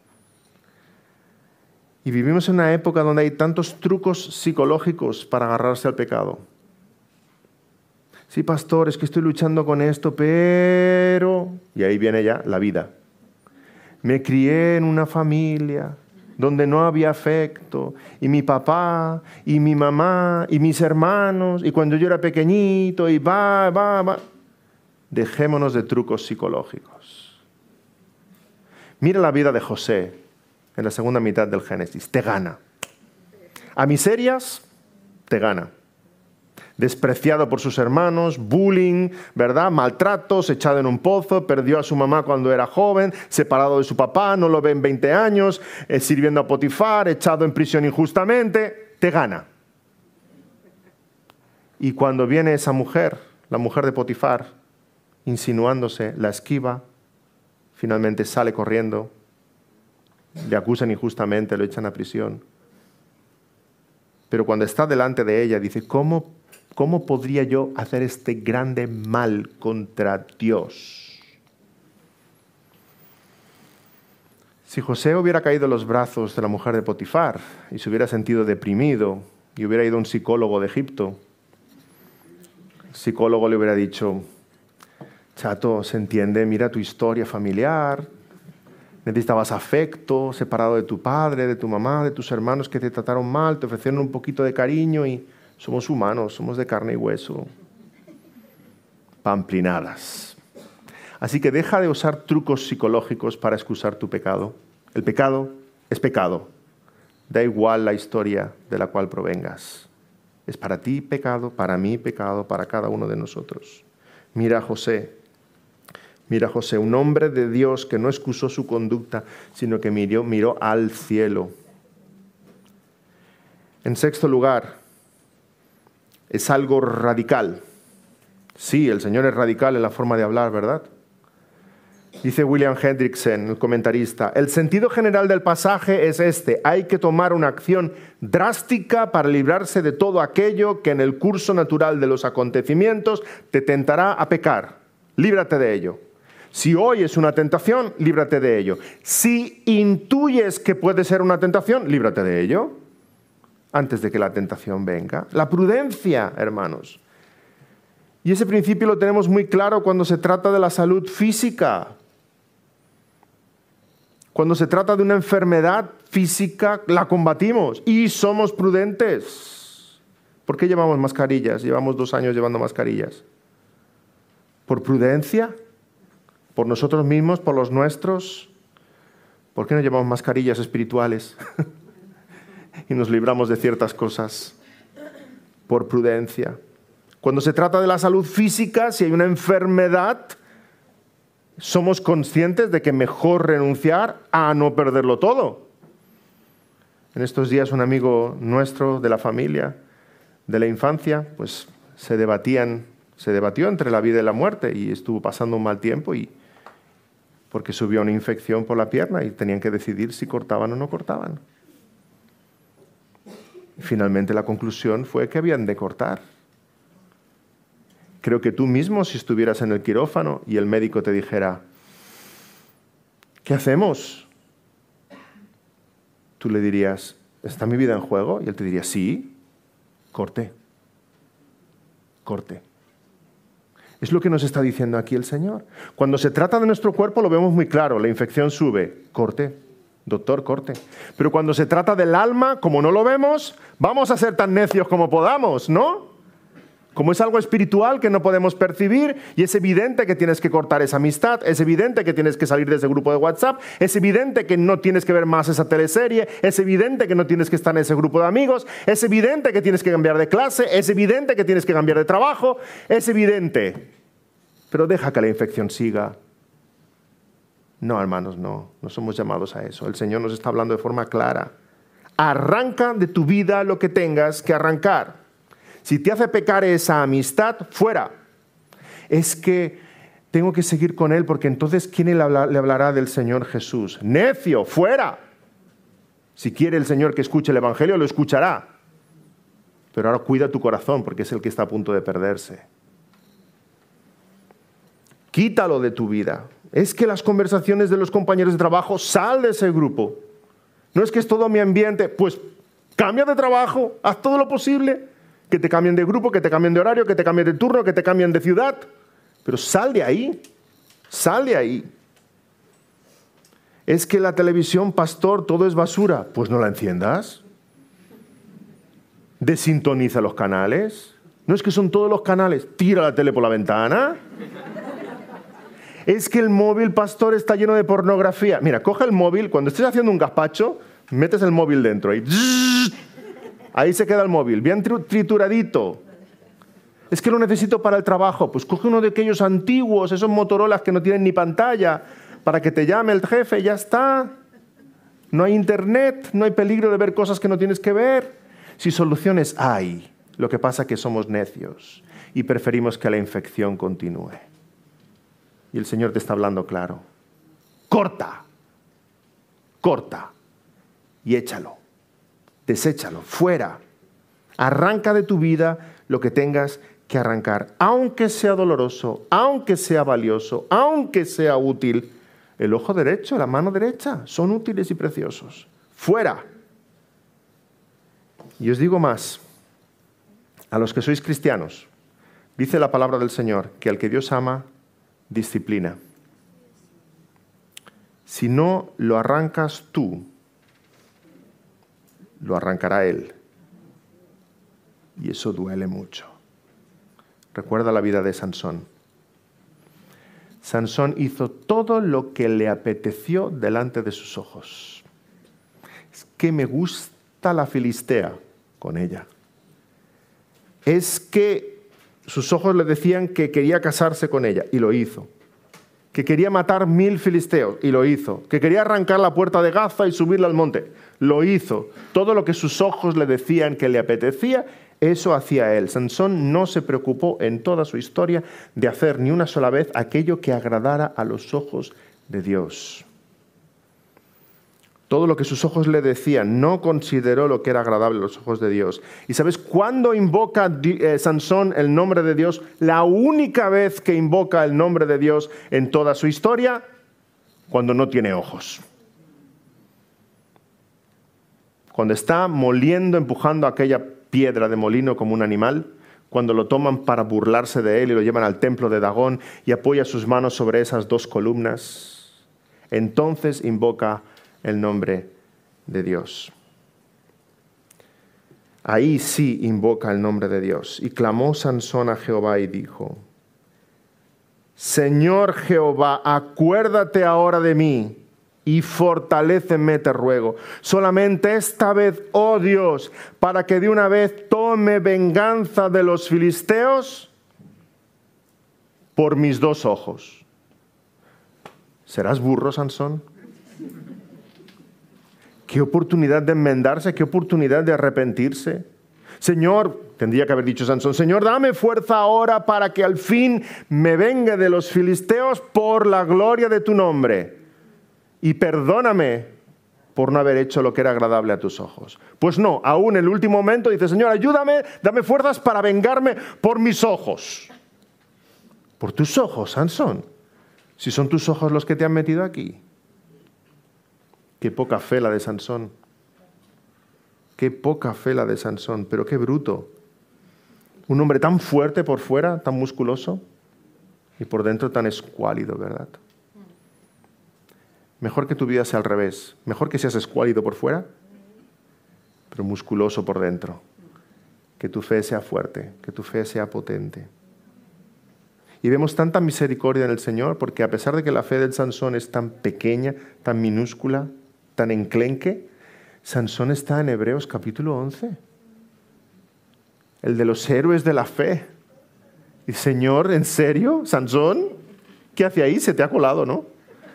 [SPEAKER 2] Y vivimos en una época donde hay tantos trucos psicológicos para agarrarse al pecado. Sí, pastor, es que estoy luchando con esto, pero... Y ahí viene ya la vida. Me crié en una familia donde no había afecto, y mi papá, y mi mamá, y mis hermanos, y cuando yo era pequeñito, y va, va, va. Dejémonos de trucos psicológicos. Mira la vida de José en la segunda mitad del Génesis. Te gana. A miserias, te gana. Despreciado por sus hermanos, bullying, ¿verdad? Maltratos, echado en un pozo, perdió a su mamá cuando era joven, separado de su papá, no lo ve en veinte años, eh, sirviendo a Potifar, echado en prisión injustamente, te gana. Y cuando viene esa mujer, la mujer de Potifar, insinuándose, la esquiva, finalmente sale corriendo, le acusan injustamente, lo echan a prisión. Pero cuando está delante de ella dice, ¿cómo, cómo podría yo hacer este grande mal contra Dios? Si José hubiera caído en los brazos de la mujer de Potifar y se hubiera sentido deprimido y hubiera ido a un psicólogo de Egipto, el psicólogo le hubiera dicho, chato, se entiende, mira tu historia familiar, necesitabas afecto, separado de tu padre, de tu mamá, de tus hermanos que te trataron mal, te ofrecieron un poquito de cariño y somos humanos, somos de carne y hueso. Pamplinadas. Así que deja de usar trucos psicológicos para excusar tu pecado. El pecado es pecado. Da igual la historia de la cual provengas. Es para ti pecado, para mí pecado, para cada uno de nosotros. Mira a José. Mira a José, un hombre de Dios que no excusó su conducta, sino que miró, miró al cielo. En sexto lugar, es algo radical. Sí, el Señor es radical en la forma de hablar, ¿verdad? Dice William Hendrickson, el comentarista, el sentido general del pasaje es este: hay que tomar una acción drástica para librarse de todo aquello que en el curso natural de los acontecimientos te tentará a pecar. Líbrate de ello. Si hoy es una tentación, líbrate de ello. Si intuyes que puede ser una tentación, líbrate de ello antes de que la tentación venga. La prudencia, hermanos. Y ese principio lo tenemos muy claro cuando se trata de la salud física. Cuando se trata de una enfermedad física, la combatimos y somos prudentes. ¿Por qué llevamos mascarillas? Llevamos dos años llevando mascarillas. ¿Por prudencia? ¿Por nosotros mismos? ¿Por los nuestros? ¿Por qué no llevamos mascarillas espirituales? Y nos libramos de ciertas cosas. Por prudencia. Cuando se trata de la salud física, si hay una enfermedad, somos conscientes de que mejor renunciar a no perderlo todo. En estos días un amigo nuestro de la familia, de la infancia, pues se debatían, se debatió entre la vida y la muerte y estuvo pasando un mal tiempo y porque subió una infección por la pierna y tenían que decidir si cortaban o no cortaban. Y finalmente la conclusión fue que habían de cortar. Creo que tú mismo, si estuvieras en el quirófano y el médico te dijera, ¿qué hacemos? Tú le dirías, ¿está mi vida en juego? Y él te diría, sí, corte, corte. Es lo que nos está diciendo aquí el Señor. Cuando se trata de nuestro cuerpo lo vemos muy claro, la infección sube, corte, doctor, corte. Pero cuando se trata del alma, como no lo vemos, vamos a ser tan necios como podamos, ¿no? Como es algo espiritual que no podemos percibir y es evidente que tienes que cortar esa amistad, es evidente que tienes que salir de ese grupo de WhatsApp, es evidente que no tienes que ver más esa teleserie, es evidente que no tienes que estar en ese grupo de amigos, es evidente que tienes que cambiar de clase, es evidente que tienes que cambiar de trabajo, es evidente. Pero deja que la infección siga. No, hermanos, no, no somos llamados a eso. El Señor nos está hablando de forma clara. Arranca de tu vida lo que tengas que arrancar. Si te hace pecar esa amistad, fuera. Es que tengo que seguir con él porque entonces ¿quién le hablará del Señor Jesús? Necio, fuera. Si quiere el Señor que escuche el Evangelio, lo escuchará. Pero ahora cuida tu corazón porque es el que está a punto de perderse. Quítalo de tu vida. Es que las conversaciones de los compañeros de trabajo, sal de ese grupo. No es que es todo mi ambiente, pues cambia de trabajo, haz todo lo posible. Que te cambien de grupo, que te cambien de horario, que te cambien de turno, que te cambien de ciudad. Pero sal de ahí, sal de ahí. Es que la televisión, pastor, todo es basura. Pues no la enciendas. Desintoniza los canales. No es que son todos los canales. Tira la tele por la ventana. Es que el móvil, pastor, está lleno de pornografía. Mira, coge el móvil, cuando estés haciendo un gazpacho, metes el móvil dentro y... Ahí se queda el móvil, bien trituradito. Es que lo necesito para el trabajo. Pues coge uno de aquellos antiguos, esos Motorolas que no tienen ni pantalla, para que te llame el jefe, ya está. No hay internet, no hay peligro de ver cosas que no tienes que ver. Si soluciones hay, lo que pasa es que somos necios y preferimos que la infección continúe. Y el Señor te está hablando claro. Corta, corta y échalo, deséchalo, fuera. Arranca de tu vida lo que tengas que arrancar, aunque sea doloroso, aunque sea valioso, aunque sea útil. El ojo derecho, la mano derecha, son útiles y preciosos. Fuera. Y os digo más, a los que sois cristianos, dice la palabra del Señor que al que Dios ama, disciplina. Si no lo arrancas tú, lo arrancará Él. Y eso duele mucho. Recuerda la vida de Sansón. Sansón hizo todo lo que le apeteció delante de sus ojos. Es que me gusta la filistea con ella. Es que sus ojos le decían que quería casarse con ella y lo hizo. Que quería matar mil filisteos y lo hizo. Que quería arrancar la puerta de Gaza y subirla al monte. Lo hizo. Todo lo que sus ojos le decían que le apetecía, eso hacía él. Sansón no se preocupó en toda su historia de hacer ni una sola vez aquello que agradara a los ojos de Dios. Todo lo que sus ojos le decían, no consideró lo que era agradable a los ojos de Dios. ¿Y sabes cuándo invoca eh, Sansón el nombre de Dios? La única vez que invoca el nombre de Dios en toda su historia, cuando no tiene ojos. Cuando está moliendo, empujando aquella piedra de molino como un animal, cuando lo toman para burlarse de él y lo llevan al templo de Dagón y apoya sus manos sobre esas dos columnas, entonces invoca el nombre de Dios. Ahí sí invoca el nombre de Dios. Y clamó Sansón a Jehová y dijo: Señor Jehová, acuérdate ahora de mí y fortaléceme, te ruego. Solamente esta vez, oh Dios, para que de una vez tome venganza de los filisteos por mis dos ojos. ¿Serás burro, Sansón? Qué oportunidad de enmendarse, qué oportunidad de arrepentirse. Señor, tendría que haber dicho Sansón, Señor, dame fuerza ahora para que al fin me vengue de los filisteos por la gloria de tu nombre. Y perdóname por no haber hecho lo que era agradable a tus ojos. Pues no, aún en el último momento dice, Señor, ayúdame, dame fuerzas para vengarme por mis ojos. Por tus ojos, Sansón. Si son tus ojos los que te han metido aquí. Qué poca fe la de Sansón. Qué poca fe la de Sansón, pero qué bruto. Un hombre tan fuerte por fuera, tan musculoso, y por dentro tan escuálido, ¿verdad? Mejor que tu vida sea al revés. Mejor que seas escuálido por fuera, pero musculoso por dentro. Que tu fe sea fuerte, que tu fe sea potente. Y vemos tanta misericordia en el Señor, porque a pesar de que la fe del Sansón es tan pequeña, tan minúscula, tan enclenque, Sansón está en Hebreos capítulo once. El de los héroes de la fe. Y Señor, ¿en serio? ¿Sansón? ¿Qué hace ahí? Se te ha colado, ¿no?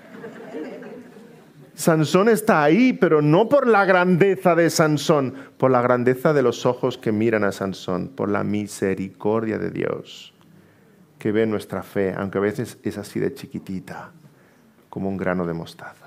[SPEAKER 2] Sansón está ahí, pero no por la grandeza de Sansón, por la grandeza de los ojos que miran a Sansón, por la misericordia de Dios, que ve nuestra fe, aunque a veces es así de chiquitita, como un grano de mostaza.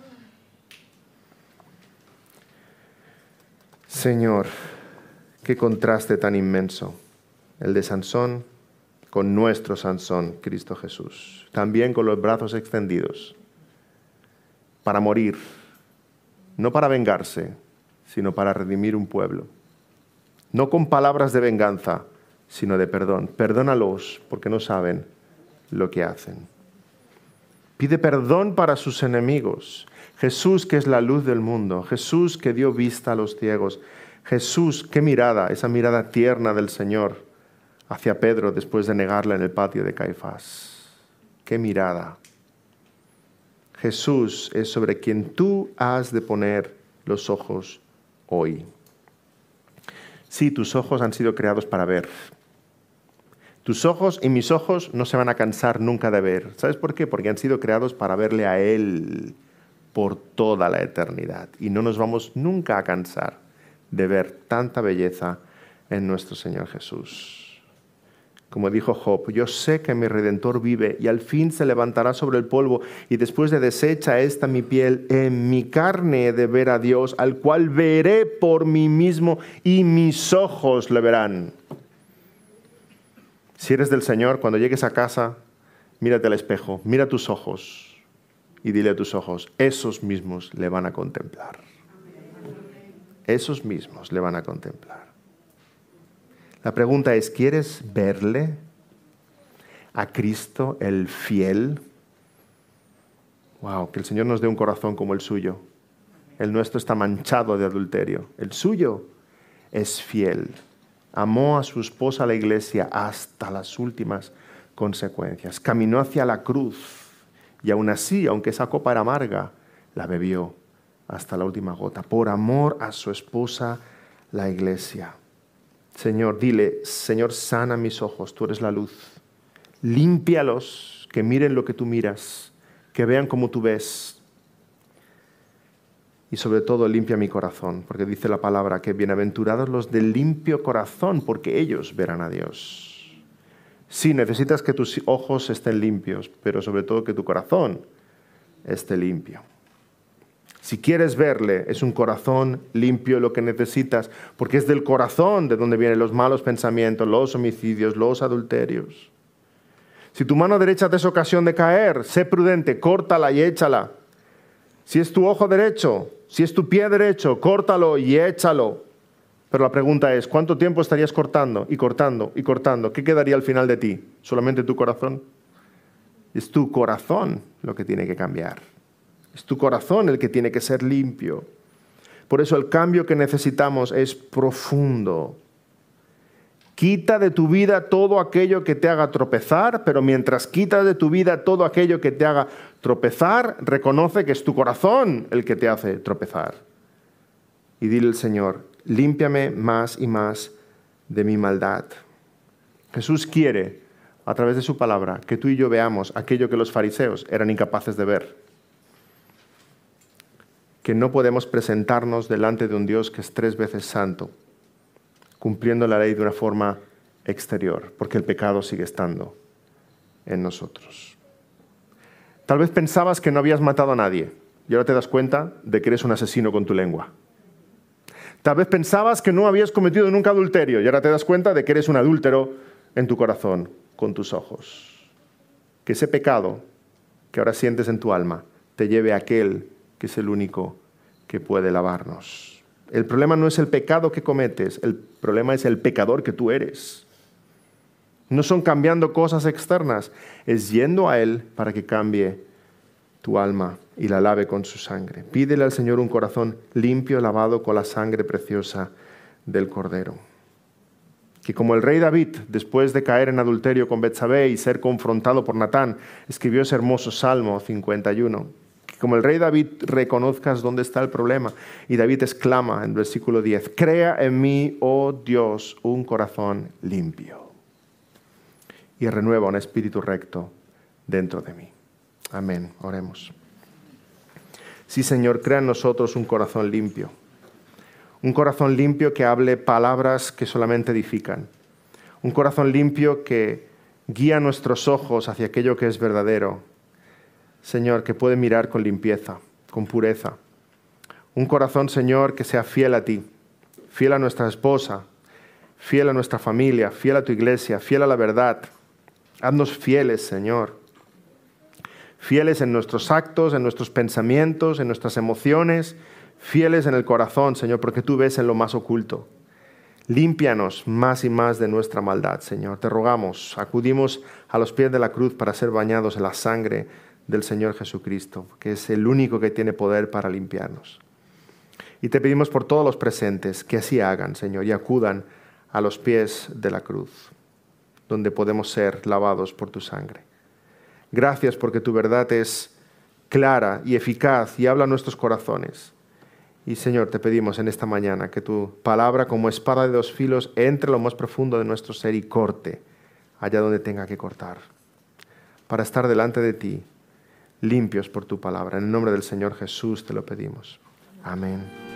[SPEAKER 2] Señor, qué contraste tan inmenso, el de Sansón con nuestro Sansón, Cristo Jesús, también con los brazos extendidos, para morir, no para vengarse, sino para redimir un pueblo, no con palabras de venganza, sino de perdón. Perdónalos porque no saben lo que hacen. Pide perdón para sus enemigos. Jesús, que es la luz del mundo. Jesús, que dio vista a los ciegos. Jesús, qué mirada, esa mirada tierna del Señor hacia Pedro después de negarle en el patio de Caifás. Qué mirada. Jesús es sobre quien tú has de poner los ojos hoy. Sí, tus ojos han sido creados para ver. Tus ojos y mis ojos no se van a cansar nunca de ver. ¿Sabes por qué? Porque han sido creados para verle a Él por toda la eternidad. Y no nos vamos nunca a cansar de ver tanta belleza en nuestro Señor Jesús. Como dijo Job, yo sé que mi Redentor vive y al fin se levantará sobre el polvo, y después de deshecha esta mi piel, en mi carne he de ver a Dios, al cual veré por mí mismo y mis ojos le verán. Si eres del Señor, cuando llegues a casa, mírate al espejo, mira tus ojos y dile a tus ojos, esos mismos le van a contemplar. Esos mismos le van a contemplar. La pregunta es, ¿quieres verle a Cristo, el fiel? Wow, que el Señor nos dé un corazón como el suyo. El nuestro está manchado de adulterio. El suyo es fiel. Amó a su esposa, la iglesia, hasta las últimas consecuencias. Caminó hacia la cruz y aún así, aunque esa copa era amarga, la bebió hasta la última gota. Por amor a su esposa, la iglesia. Señor, dile, Señor, sana mis ojos, tú eres la luz. Límpialos, que miren lo que tú miras, que vean como tú ves. Y sobre todo, limpia mi corazón, porque dice la palabra que bienaventurados los de limpio corazón, porque ellos verán a Dios. Sí, necesitas que tus ojos estén limpios, pero sobre todo que tu corazón esté limpio. Si quieres verle, es un corazón limpio lo que necesitas, porque es del corazón de donde vienen los malos pensamientos, los homicidios, los adulterios. Si tu mano derecha te es ocasión de caer, sé prudente, córtala y échala. Si es tu ojo derecho, si es tu pie derecho, córtalo y échalo. Pero la pregunta es, ¿cuánto tiempo estarías cortando y cortando y cortando? ¿Qué quedaría al final de ti? ¿Solamente tu corazón? Es tu corazón lo que tiene que cambiar. Es tu corazón el que tiene que ser limpio. Por eso el cambio que necesitamos es profundo. Quita de tu vida todo aquello que te haga tropezar, pero mientras quitas de tu vida todo aquello que te haga tropezar, reconoce que es tu corazón el que te hace tropezar. Y dile al Señor, límpiame más y más de mi maldad. Jesús quiere, a través de su palabra, que tú y yo veamos aquello que los fariseos eran incapaces de ver. Que no podemos presentarnos delante de un Dios que es tres veces santo, cumpliendo la ley de una forma exterior, porque el pecado sigue estando en nosotros. Tal vez pensabas que no habías matado a nadie y ahora te das cuenta de que eres un asesino con tu lengua. Tal vez pensabas que no habías cometido nunca adulterio y ahora te das cuenta de que eres un adúltero en tu corazón, con tus ojos. Que ese pecado que ahora sientes en tu alma te lleve a aquel que es el único que puede lavarnos. El problema no es el pecado que cometes, el problema es el pecador que tú eres. No son cambiando cosas externas, es yendo a Él para que cambie tu alma y la lave con su sangre. Pídele al Señor un corazón limpio, lavado con la sangre preciosa del Cordero. Que como el rey David, después de caer en adulterio con Betsabé y ser confrontado por Natán, escribió ese hermoso Salmo cincuenta y uno. Como el rey David, reconozcas dónde está el problema. Y David exclama en versículo diez, crea en mí, oh Dios, un corazón limpio. Y renueva un espíritu recto dentro de mí. Amén. Oremos. Sí, Señor, crea en nosotros un corazón limpio. Un corazón limpio que hable palabras que solamente edifican. Un corazón limpio que guía nuestros ojos hacia aquello que es verdadero. Señor, que puede mirar con limpieza, con pureza. Un corazón, Señor, que sea fiel a ti, fiel a nuestra esposa, fiel a nuestra familia, fiel a tu iglesia, fiel a la verdad. Haznos fieles, Señor. Fieles en nuestros actos, en nuestros pensamientos, en nuestras emociones, fieles en el corazón, Señor, porque tú ves en lo más oculto. Límpianos más y más de nuestra maldad, Señor. Te rogamos, acudimos a los pies de la cruz para ser bañados en la sangre del Señor Jesucristo, que es el único que tiene poder para limpiarnos. Y te pedimos por todos los presentes que así hagan, Señor, y acudan a los pies de la cruz, donde podemos ser lavados por tu sangre. Gracias porque tu verdad es clara y eficaz y habla a nuestros corazones. Y Señor, te pedimos en esta mañana que tu palabra como espada de dos filos entre a lo más profundo de nuestro ser y corte allá donde tenga que cortar, para estar delante de ti, limpios por tu palabra. En el nombre del Señor Jesús te lo pedimos. Amén.